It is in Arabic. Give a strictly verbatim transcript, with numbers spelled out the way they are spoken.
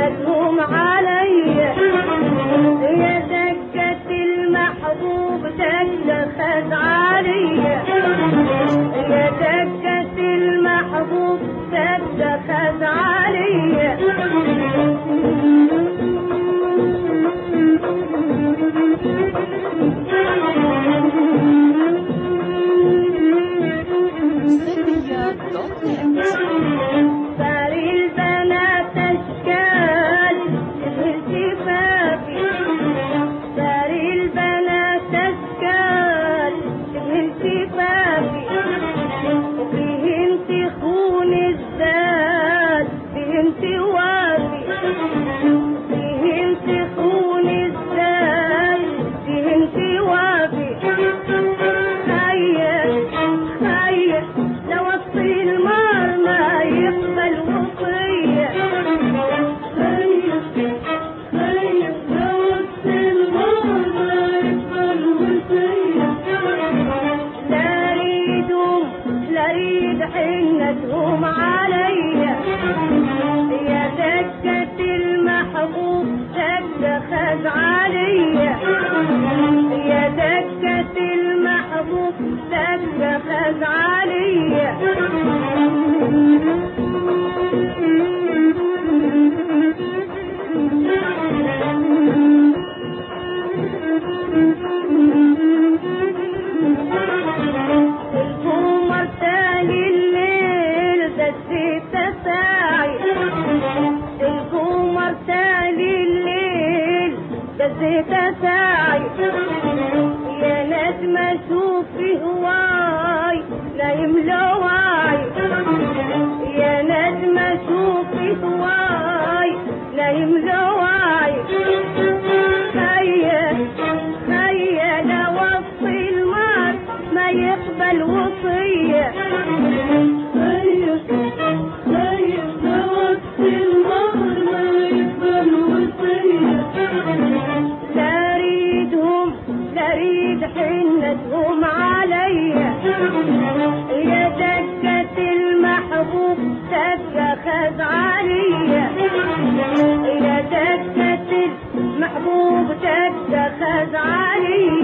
حنتهم عليا يا دكة المحبوب تتخذ عليا يا دكة المحبوب تتخذ عليا ساري البنات اشكال التفافي ساري البنات اشكال التفافي وفيهم تخون الزاد فيهم توافي فيهم تخون الزاد فيهم توافي هيا هيا لو اطفي المار ما يقبل وصية هيا هيا لو اطفي المار ما يقبل وصية لا ريدهم لا ريد حنتهم عليا يا دكة المحبوب تتخذ عليا يا دكة المحبوب تتخذ عليا القمر تالي الليل دسيت ساعي القمر تالي الليل دسيت ساعي يا نجمة شوفي هواي لا يملى وعي يا نجمة شوفي هواي لا يملى وعي هيا هيا لو وصي المار ما يقبل وصية هيا هيا لو وصي المار ما يقبل وصية لا ريدهم لا ريد حنتهم عليا يا دكة المحبوب تتخذ عليا يا دكة المحبوب تتخذ عليا